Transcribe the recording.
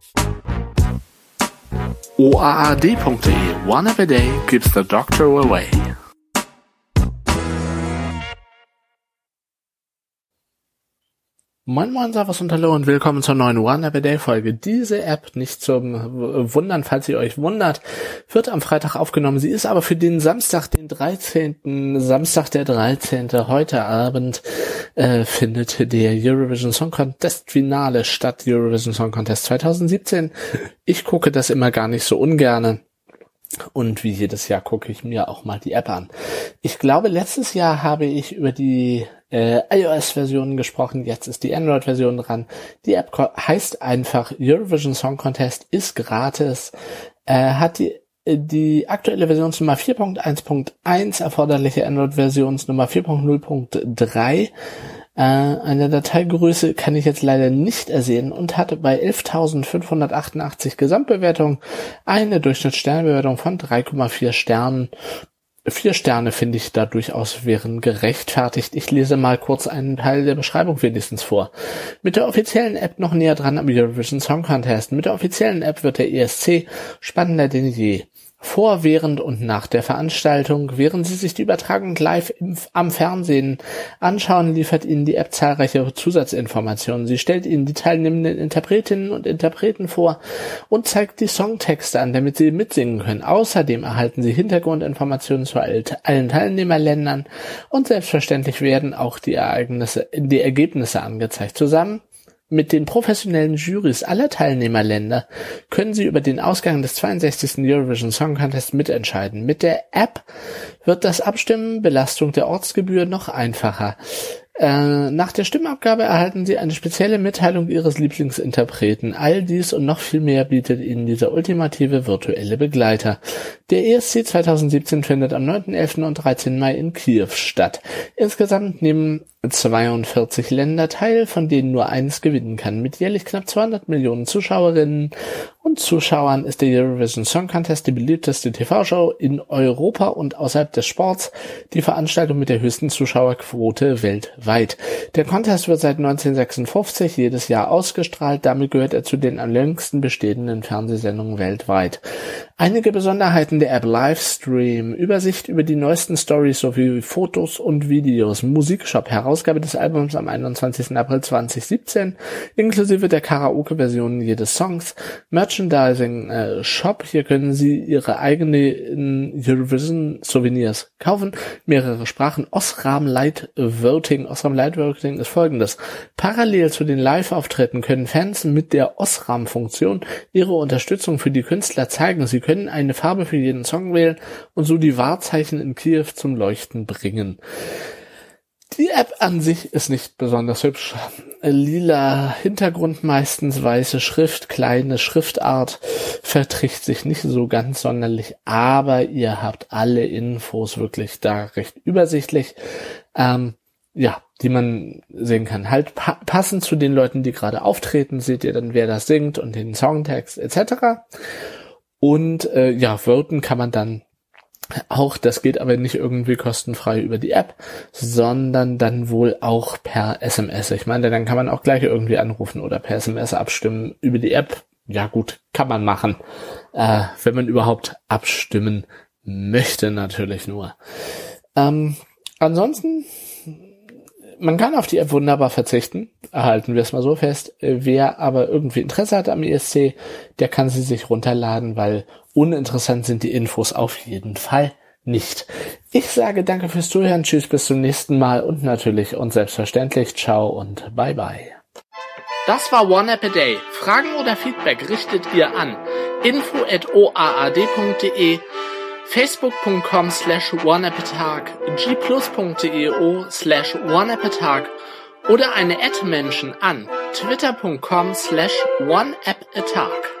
OAAD.de One App a Day keeps the doctor away. Moin Moin, Servus und Hallo und willkommen zur neuen One App a Day Folge. Diese App, nicht zum Wundern, falls ihr euch wundert, wird am Freitag aufgenommen. Sie ist aber für den Samstag, den 13. Samstag der 13. Heute Abend findet der Eurovision Song Contest Finale statt, Eurovision Song Contest 2017. Ich gucke das immer gar nicht so ungerne. Und wie jedes Jahr gucke ich mir auch mal die App an. Ich glaube, letztes Jahr habe ich über die iOS-Version gesprochen, jetzt ist die Android-Version dran. Die App heißt einfach Eurovision Song Contest, ist gratis, hat die aktuelle Versionsnummer 4.1.1, erforderliche Android-Versionsnummer 4.0.3. Eine Dateigröße kann ich jetzt leider nicht ersehen und hatte bei 11.588 Gesamtbewertungen eine Durchschnittssternebewertung von 3,4 Sternen. 4 Sterne finde ich da durchaus wären gerechtfertigt. Ich lese mal kurz einen Teil der Beschreibung wenigstens vor. Mit der offiziellen App noch näher dran am Eurovision Song Contest. Mit der offiziellen App wird der ESC spannender denn je. Vor, während und nach der Veranstaltung, während Sie sich die Übertragung live am Fernsehen anschauen, liefert Ihnen die App zahlreiche Zusatzinformationen. Sie stellt Ihnen die teilnehmenden Interpretinnen und Interpreten vor und zeigt die Songtexte an, damit Sie mitsingen können. Außerdem erhalten Sie Hintergrundinformationen zu allen Teilnehmerländern und selbstverständlich werden auch die Ergebnisse angezeigt. Zusammen mit den professionellen Jurys aller Teilnehmerländer können Sie über den Ausgang des 62. Eurovision Song Contest mitentscheiden. Mit der App wird das Abstimmen, Belastung der Ortsgebühr noch einfacher. Nach der Stimmabgabe erhalten Sie eine spezielle Mitteilung Ihres Lieblingsinterpreten. All dies und noch viel mehr bietet Ihnen dieser ultimative virtuelle Begleiter. Der ESC 2017 findet am 9., 11. und 13. Mai in Kiew statt. Insgesamt nehmen 42 Länder teil, von denen nur eines gewinnen kann. Mit jährlich knapp 200 Millionen Zuschauerinnen und Zuschauern ist der Eurovision Song Contest die beliebteste TV-Show in Europa und außerhalb des Sports, die Veranstaltung mit der höchsten Zuschauerquote weltweit. Der Contest wird seit 1956 jedes Jahr ausgestrahlt, damit gehört er zu den am längsten bestehenden Fernsehsendungen weltweit. Einige Besonderheiten der App: Livestream, Übersicht über die neuesten Stories sowie Fotos und Videos, Musikshop, Herausgabe des Albums am 21. April 2017, inklusive der Karaoke-Versionen jedes Songs, Merchandising Shop, hier können Sie Ihre eigenen Eurovision-Souvenirs kaufen, mehrere Sprachen, Osram Light Voting. Osram Light Voting ist folgendes: Parallel zu den Live-Auftritten können Fans mit der Osram-Funktion ihre Unterstützung für die Künstler zeigen. Sie können eine Farbe für jeden Song wählen und so die Wahrzeichen in Kiew zum Leuchten bringen. Die App an sich ist nicht besonders hübsch. Lila Hintergrund, meistens weiße Schrift, kleine Schriftart, verträgt sich nicht so ganz sonderlich, aber ihr habt alle Infos wirklich da recht übersichtlich, die man sehen kann. Halt passend zu den Leuten, die gerade auftreten, seht ihr dann, wer das singt und den Songtext etc. Und voten kann man dann auch, das geht aber nicht irgendwie kostenfrei über die App, sondern dann wohl auch per SMS. Ich meine, dann kann man auch gleich irgendwie anrufen oder per SMS abstimmen über die App. Ja gut, kann man machen, wenn man überhaupt abstimmen möchte, natürlich nur. Ansonsten, man kann auf die App wunderbar verzichten, halten wir es mal so fest. Wer aber irgendwie Interesse hat am ESC, der kann sie sich runterladen, weil uninteressant sind die Infos auf jeden Fall nicht. Ich sage danke fürs Zuhören, tschüss, bis zum nächsten Mal und natürlich und selbstverständlich ciao und bye bye. Das war One App a Day. Fragen oder Feedback richtet ihr an info@oaad.de, facebook.com/oneappatag, gplus.io/oneappatag oder eine @Menschen an twitter.com/oneappatag.